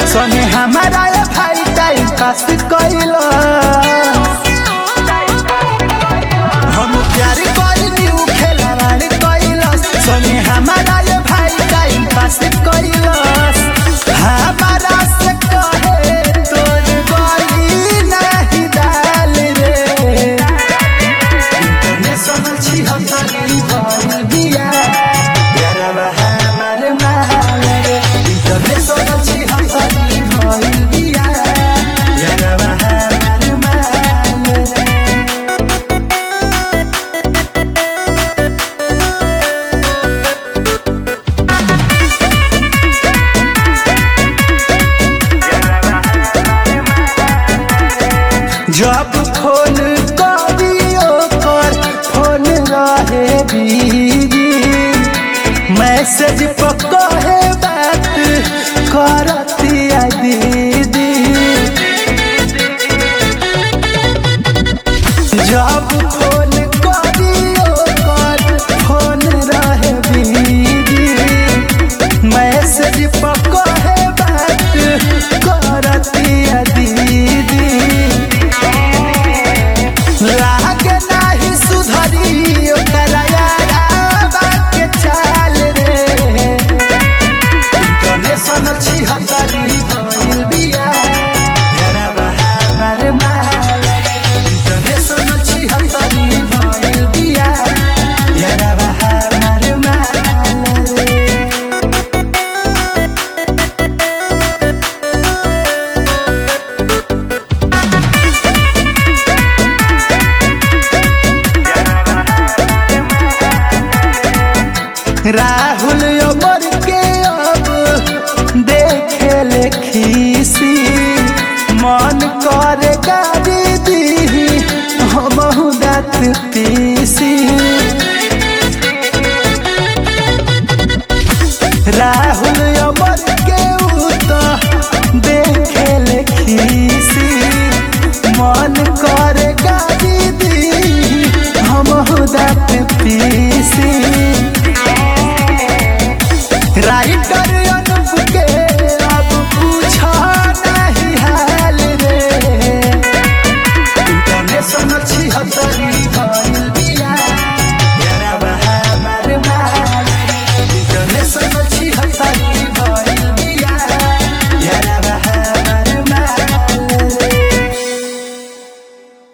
संगे हमारा ये भाई टाइम पास कइलो हम प्यार कइली उ खेलाड़ी कइलो संगे हमारा ये भाई टाइम पास कइलो हमारा से कहे तोर गली नहीं डाल रे इंटरनेशनल छी हम तारी भर दिया यारा हमार माल रे इंटरनेशनल छी हम तारी भर दिया यारा हमार माल रे जब फोन करियो कर फोन रहे बिजी मैसेज पर कहे बात करती दीदी जब फोन करियो कर फोन रहे बिजी मैसेज पर कहे बात करती दीदी लागे नाही सुधरी ओकरा यारा के चाल रे इंटरनेशनल छी हम तारी भइल बिया यारा हमार माल इंटरनेशनल छी हम तारी भइल बिया यारा हमार माल रे राहुल अमर के अब देखे ले खीसी मन करे गाड़ी दी हमहु दात पीसी राहुल अमर के तो देखे ले खीसी मन करे गाड़ी दी हमहु दात पीसी